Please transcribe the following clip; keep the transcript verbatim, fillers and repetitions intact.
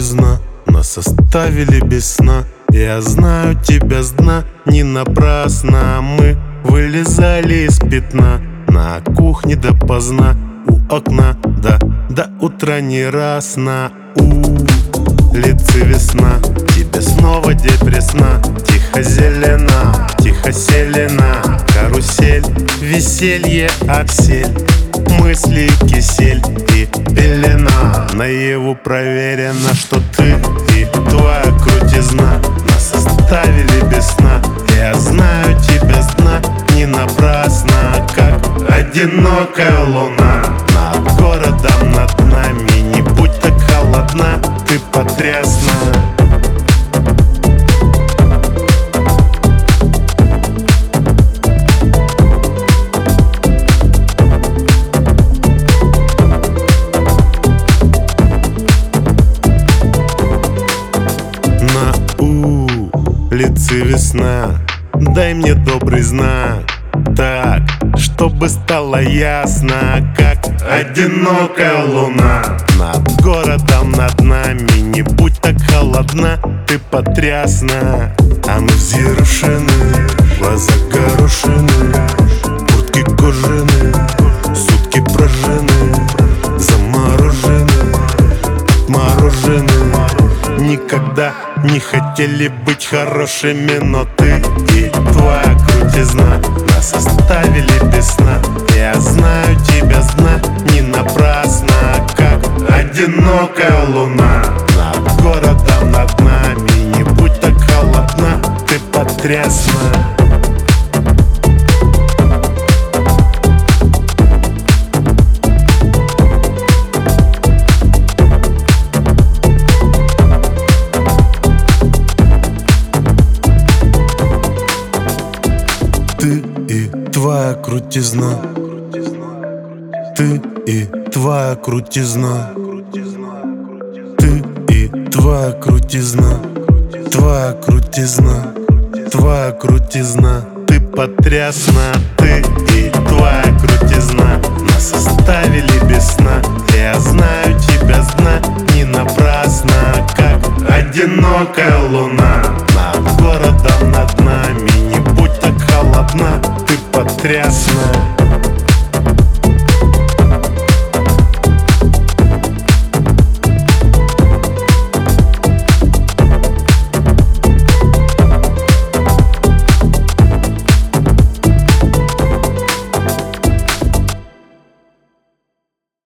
крутизна, нас оставили без сна. Я знаю тебя с дна, не напрасно мы вылезали из пятна. На кухне допоздна, у окна, да, до утра не раз на улице весна. Тебе снова депресна, тихо зелена, тихо селена. Карусель, веселье, аксель, мысли кисель и пелена. Наяву проверено, что ты и твоя крутизна нас оставили без сна. Я знаю тебя с дна, не напрасно, как одинокая луна над городом, над нами. Не будь так холодна, ты потрясна. Улице весна, дай мне добрый знак, так, чтобы стало ясно, как одинокая луна над городом, над нами. Не будь так холодна, ты потрясна. А мы взъерошены, глаза горошины, куртки кожаные, сутки прожжены, заморожены, отморожены. Никогда не хотели быть хорошими, но ты и твоя крутизна нас оставили без сна. Я знаю тебя с дна, не напрасно, как одинокая луна над городом, над нами. Не будь так холодна, ты потрясна. Ты и твоя крутизна, ты и твоя крутизна, ты и твоя крутизна, твоя крутизна, твоя крутизна. Ты потрясна, ты и твоя крутизна нас оставили без сна. Я знаю тебя с дна, не напрасно, как одинокая луна